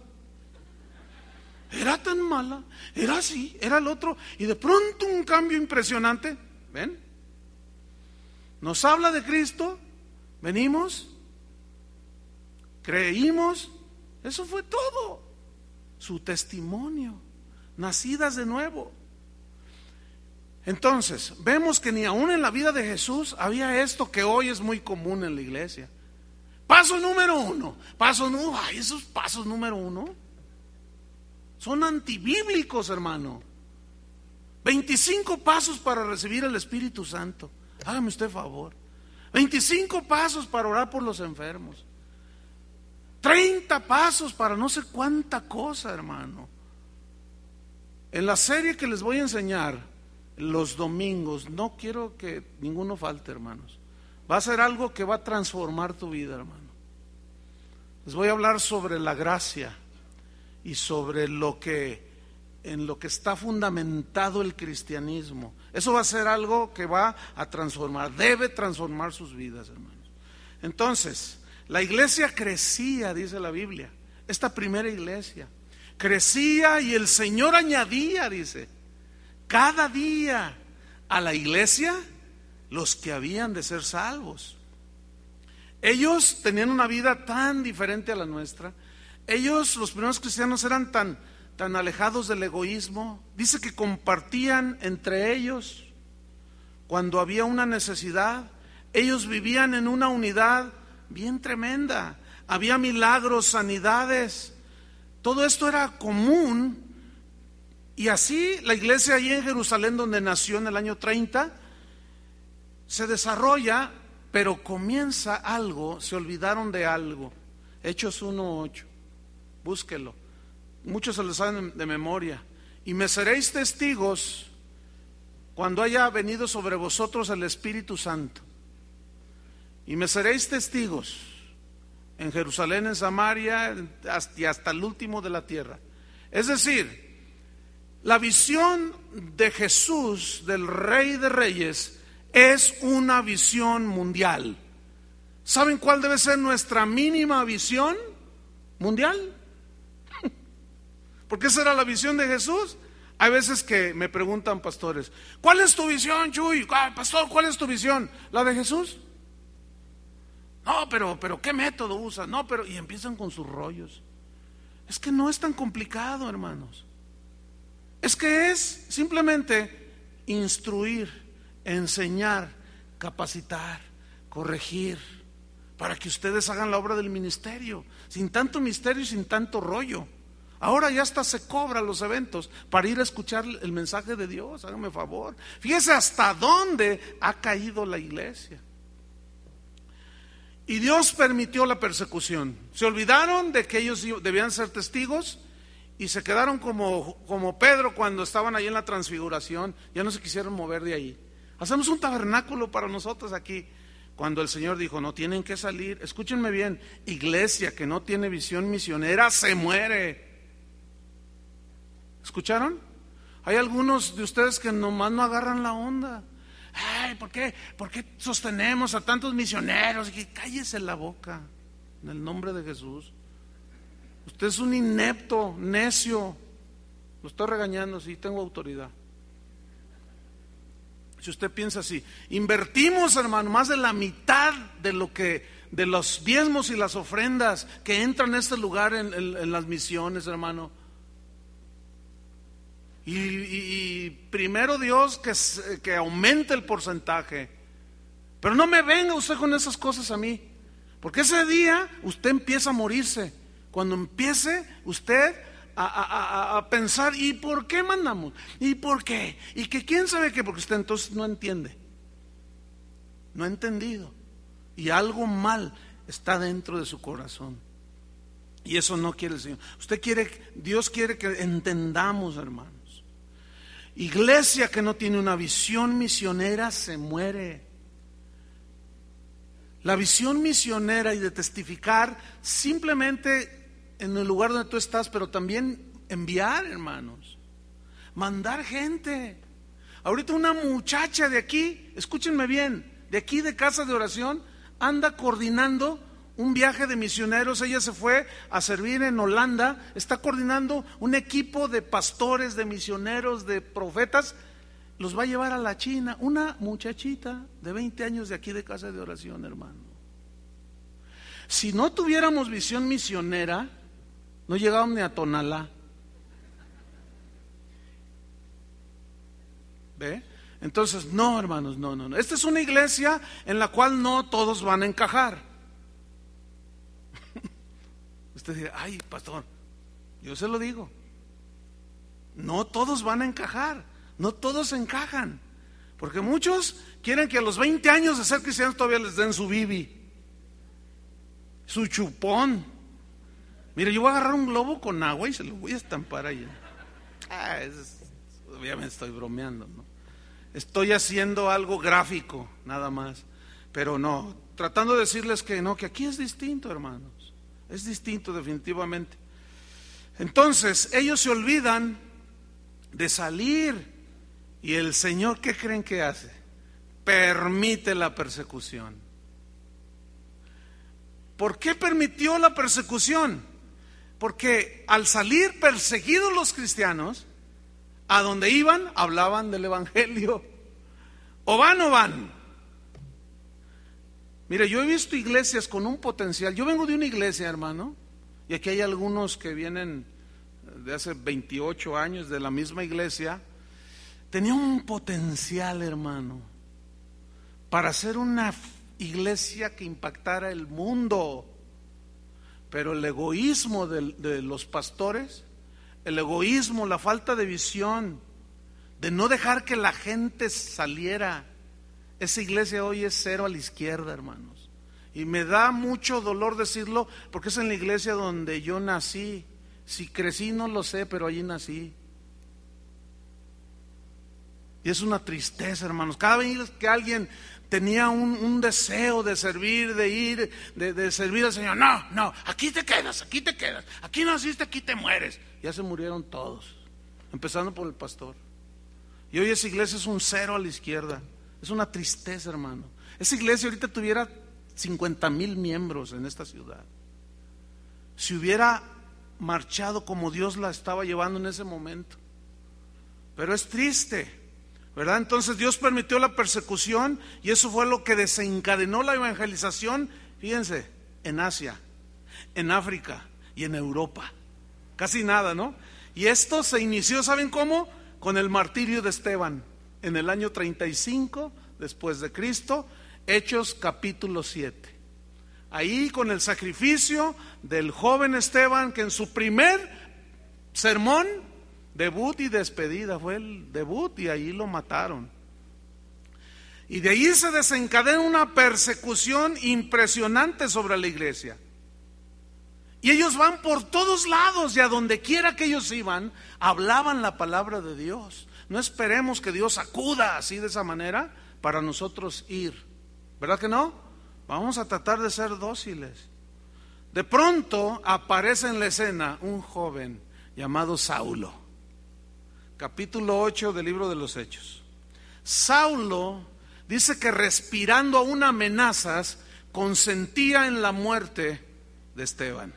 era tan mala, era así, era el otro, y de pronto un cambio impresionante. ¿Ven? Nos habla de Cristo, venimos, creímos, eso fue todo. Su testimonio, nacidas de nuevo. Entonces, vemos que ni aún en la vida de Jesús había esto que hoy es muy común en la iglesia. Paso número 1, esos pasos número 1 son antibíblicos, hermano. 25 pasos para recibir el Espíritu Santo. Hágame usted favor. 25 pasos para orar por los enfermos. 30 pasos para no sé cuánta cosa, hermano. En la serie que les voy a enseñar los domingos, no quiero que ninguno falte, hermanos. Va a ser algo que va a transformar tu vida, hermano. Les voy a hablar sobre la gracia y sobre en lo que está fundamentado el cristianismo. Eso va a ser algo que va a transformar, debe transformar sus vidas, hermanos. Entonces, la iglesia crecía, dice la Biblia, esta primera iglesia crecía y el Señor añadía, dice, cada día a la iglesia los que habían de ser salvos. Ellos tenían una vida tan diferente a la nuestra. Ellos, los primeros cristianos, eran tan alejados del egoísmo. Dice que compartían entre ellos cuando había una necesidad. Ellos vivían en una unidad bien tremenda. Había milagros, sanidades. Todo esto era común. Y así la iglesia allí en Jerusalén, donde nació en el año 30, se desarrolla, pero comienza algo, se olvidaron de algo. Hechos 1:8, búsquelo. Muchos se lo saben de memoria. Y me seréis testigos cuando haya venido sobre vosotros el Espíritu Santo. Y me seréis testigos en Jerusalén, en Samaria y hasta el último de la tierra. Es decir, la visión de Jesús, del Rey de Reyes, es una visión mundial. ¿Saben cuál debe ser nuestra mínima visión mundial? Porque esa era la visión de Jesús. Hay veces que me preguntan pastores, ¿cuál es tu visión, Chuy? Pastor, ¿cuál es tu visión? ¿La de Jesús? No, pero ¿qué método usas? No, pero... Y empiezan con sus rollos. Es que no es tan complicado, hermanos. Es que es simplemente instruir, enseñar, capacitar, corregir, para que ustedes hagan la obra del ministerio, sin tanto misterio y sin tanto rollo. Ahora ya hasta se cobran los eventos para ir a escuchar el mensaje de Dios, háganme favor. Fíjese hasta dónde ha caído la iglesia. Y Dios permitió la persecución. Se olvidaron de que ellos debían ser testigos y se quedaron como Pedro cuando estaban ahí en la transfiguración. Ya no se quisieron mover de ahí. Hacemos un tabernáculo para nosotros aquí. Cuando el Señor dijo, no tienen que salir. Escúchenme bien, iglesia que no tiene visión misionera se muere. ¿Escucharon? Hay algunos de ustedes que nomás no agarran la onda. Ay, ¿por qué sostenemos a tantos misioneros? Y cállese la boca, en el nombre de Jesús. Usted es un inepto, necio. Lo estoy regañando, sí, tengo autoridad. Si usted piensa así, invertimos, hermano, más de la mitad de los diezmos y las ofrendas que entran en este lugar en las misiones, hermano. Y primero Dios que aumente el porcentaje. Pero no me venga usted con esas cosas a mí, porque ese día usted empieza a morirse. Cuando empiece usted a pensar, ¿y por qué mandamos? ¿Y por qué? ¿Y que quién sabe qué? Porque usted entonces no entiende. No ha entendido. Y algo mal está dentro de su corazón. Y eso no quiere el Señor. Dios quiere que entendamos, hermanos. Iglesia que no tiene una visión misionera se muere. La visión misionera y de testificar simplemente en el lugar donde tú estás, pero también enviar, hermanos, mandar gente. Ahorita una muchacha de aquí, escúchenme bien, de aquí de Casa de Oración, anda coordinando un viaje de misioneros. Ella se fue a servir en Holanda, está coordinando un equipo de pastores, de misioneros, de profetas, los va a llevar a la China. Una muchachita de 20 años de aquí de Casa de Oración, hermano. Si no tuviéramos visión misionera, no llegábamos ni a Tonalá. ¿Ve? Entonces, no, hermanos, no. Esta es una iglesia en la cual no todos van a encajar. Usted dirá, ay, pastor, yo se lo digo. No todos van a encajar, no todos encajan. Porque muchos quieren que a los 20 años de ser cristianos todavía les den su bibi, su chupón. Mire, yo voy a agarrar un globo con agua y se lo voy a estampar ahí. Obviamente estoy bromeando, ¿no? Estoy haciendo algo gráfico, nada más. Pero no, tratando de decirles que no, que aquí es distinto, hermanos. Es distinto definitivamente. Entonces, ellos se olvidan de salir. Y el Señor, ¿qué creen que hace? Permite la persecución. ¿Por qué permitió la persecución? Porque al salir perseguidos los cristianos, a donde iban, hablaban del evangelio. ¿O van? Mire, yo he visto iglesias con un potencial. Yo vengo de una iglesia, hermano, y aquí hay algunos que vienen de hace 28 años de la misma iglesia. Tenía un potencial, hermano, para hacer una iglesia que impactara el mundo. Pero el egoísmo de los pastores, el egoísmo, la falta de visión, de no dejar que la gente saliera, esa iglesia hoy es cero a la izquierda, hermanos. Y me da mucho dolor decirlo, porque es en la iglesia donde yo nací. Si crecí no lo sé, pero allí nací. Y es una tristeza, hermanos. Cada vez que alguien tenía un deseo de servir, de ir, de servir al Señor, no, aquí te quedas, aquí naciste, aquí te mueres. Ya se murieron todos, empezando por el pastor. Y hoy esa iglesia es un cero a la izquierda. Es una tristeza, hermano. Esa iglesia ahorita tuviera 50,000 miembros en esta ciudad. Si hubiera marchado como Dios la estaba llevando en ese momento. Pero es triste, ¿verdad? Entonces Dios permitió la persecución y eso fue lo que desencadenó la evangelización, fíjense, en Asia, en África y en Europa. Casi nada, ¿no? Y esto se inició, ¿saben cómo? Con el martirio de Esteban, en el año 35 después de Cristo, Hechos capítulo 7. Ahí con el sacrificio del joven Esteban, que en su primer sermón, debut y despedida, fue el debut y ahí lo mataron. Y de ahí se desencadena una persecución impresionante sobre la iglesia. Y ellos van por todos lados y a donde quiera que ellos iban, hablaban la palabra de Dios. No esperemos que Dios acuda así de esa manera para nosotros ir. ¿Verdad que no? Vamos a tratar de ser dóciles. De pronto aparece en la escena un joven llamado Saulo. Capítulo 8 del libro de los Hechos. Saulo dice que respirando aún amenazas, consentía en la muerte de Esteban.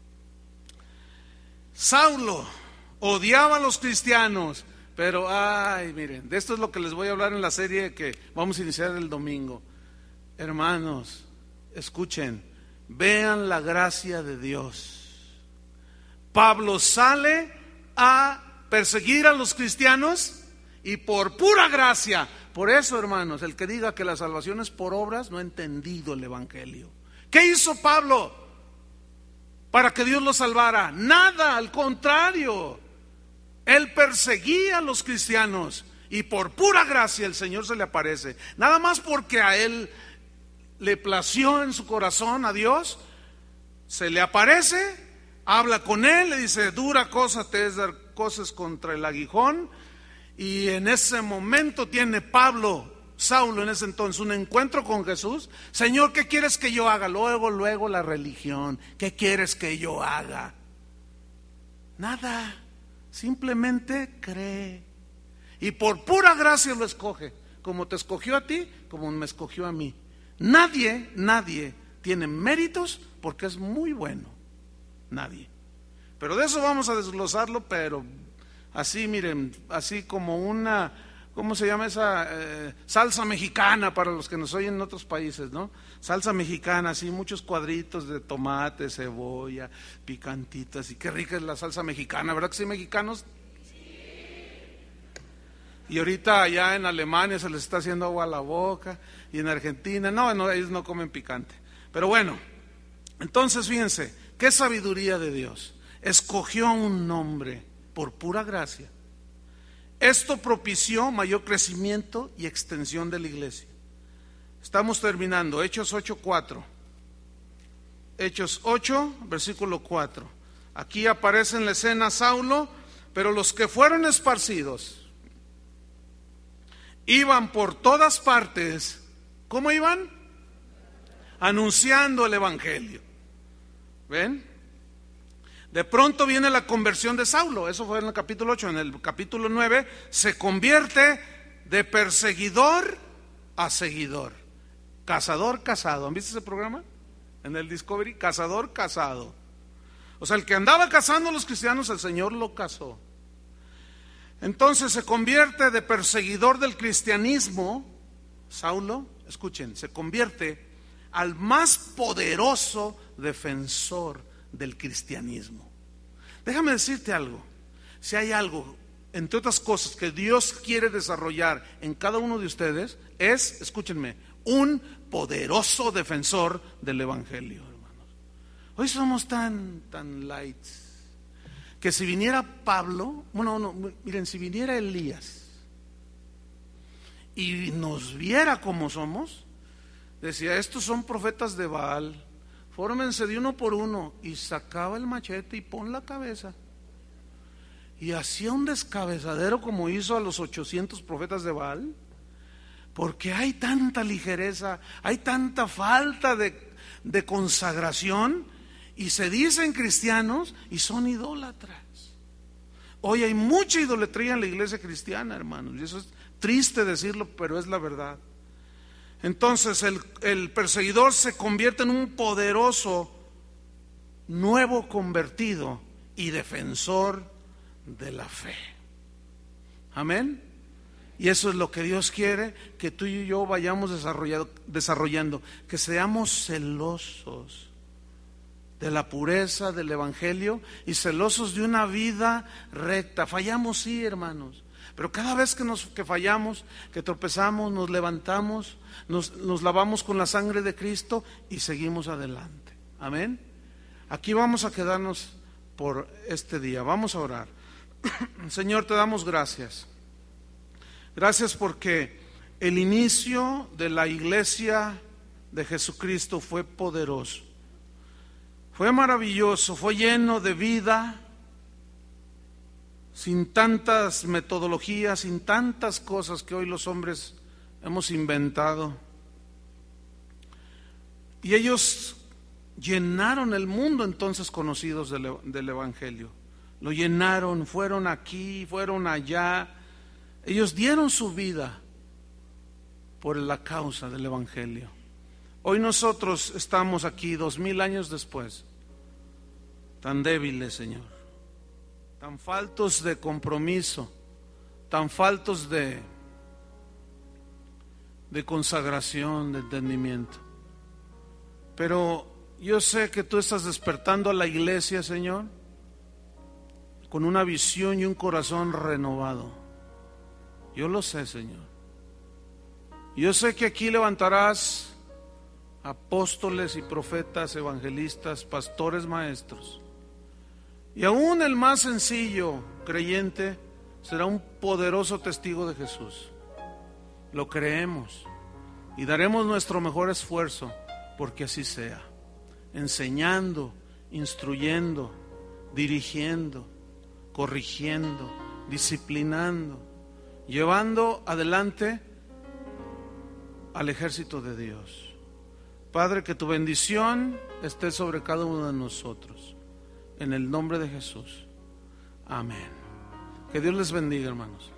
Saulo odiaba a los cristianos, pero miren, de esto es lo que les voy a hablar en la serie que vamos a iniciar el domingo. Hermanos, escuchen, vean la gracia de Dios. Pablo sale a perseguir a los cristianos y por pura gracia. Por eso, hermanos, el que diga que la salvación es por obras no ha entendido el evangelio. ¿Qué hizo Pablo para que Dios lo salvara? Nada, al contrario. Él perseguía a los cristianos y por pura gracia el Señor se le aparece. Nada más porque a él le plació en su corazón a Dios, se le aparece, habla con él, le dice: dura cosa te es dar cosas contra el aguijón. Y en ese momento tiene Saulo en ese entonces, un encuentro con Jesús. Señor, ¿qué quieres que yo haga? Luego la religión. ¿Qué quieres que yo haga? Nada, simplemente cree. Y por pura gracia lo escoge, como te escogió a ti, como me escogió a mí. Nadie tiene méritos porque es muy bueno. Nadie. Pero de eso vamos a desglosarlo, pero así, miren, así como una, ¿cómo se llama esa? Salsa mexicana para los que nos oyen en otros países, ¿no? Salsa mexicana, así, muchos cuadritos de tomate, cebolla, picantitas, y qué rica es la salsa mexicana, ¿verdad que sí, mexicanos? Y ahorita allá en Alemania se les está haciendo agua a la boca, y en Argentina, no, ellos no comen picante. Pero bueno, entonces fíjense, qué sabiduría de Dios. Escogió un nombre por pura gracia. Esto propició mayor crecimiento y extensión de la iglesia. Estamos terminando, Hechos 8:4. Hechos 8, versículo 4. Aquí aparece en la escena Saulo, pero los que fueron esparcidos iban por todas partes. ¿Cómo iban? Anunciando el evangelio. ¿Ven? De pronto viene la conversión de Saulo. Eso fue en el capítulo 8. En el capítulo 9 se convierte de perseguidor a seguidor. Cazador, cazado. ¿Han visto ese programa? En el Discovery, cazador, cazado. O sea, el que andaba cazando a los cristianos, el Señor lo cazó. Entonces se convierte de perseguidor del cristianismo. Saulo, escuchen, se convierte al más poderoso defensor del cristianismo. Déjame decirte algo. Si hay algo entre otras cosas, que Dios quiere desarrollar en cada uno de ustedes es, escúchenme, un poderoso defensor del Evangelio, hermanos. Hoy somos tan light, que si viniera Pablo, miren, si viniera Elías y nos viera como somos, decía, estos son profetas de Baal, fórmense de uno por uno, y sacaba el machete y pon la cabeza. Y hacía un descabezadero como hizo a los 800 profetas de Baal, porque hay tanta ligereza, hay tanta falta de consagración, y se dicen cristianos y son idólatras. Hoy hay mucha idolatría en la iglesia cristiana, hermanos, y eso es triste decirlo, pero es la verdad. Entonces el perseguidor se convierte en un poderoso nuevo convertido y defensor de la fe. Amén. Y eso es lo que Dios quiere que tú y yo vayamos desarrollando, que seamos celosos de la pureza del Evangelio y celosos de una vida recta. Fallamos, sí, hermanos, pero cada vez que fallamos, que tropezamos, nos levantamos, nos lavamos con la sangre de Cristo y seguimos adelante. Amén. Aquí vamos a quedarnos por este día. Vamos a orar. Señor, te damos gracias. Gracias porque el inicio de la iglesia de Jesucristo fue poderoso, fue maravilloso, fue lleno de vida, sin tantas metodologías, sin tantas cosas que hoy los hombres hemos inventado. Y ellos llenaron el mundo entonces conocidos del Evangelio. Lo llenaron, fueron aquí, fueron allá. Ellos dieron su vida por la causa del Evangelio. Hoy nosotros estamos aquí 2000 años después, tan débiles, Señor, tan faltos de compromiso, tan faltos de consagración, de entendimiento. Pero yo sé que tú estás despertando a la iglesia, Señor, con una visión y un corazón renovado. Yo lo sé, Señor. Yo sé que aquí levantarás apóstoles y profetas, evangelistas, pastores, maestros. Y aún el más sencillo creyente será un poderoso testigo de Jesús. Lo creemos y daremos nuestro mejor esfuerzo porque así sea. Enseñando, instruyendo, dirigiendo, corrigiendo, disciplinando, llevando adelante al ejército de Dios. Padre, que tu bendición esté sobre cada uno de nosotros. En el nombre de Jesús. Amén. Que Dios les bendiga, hermanos.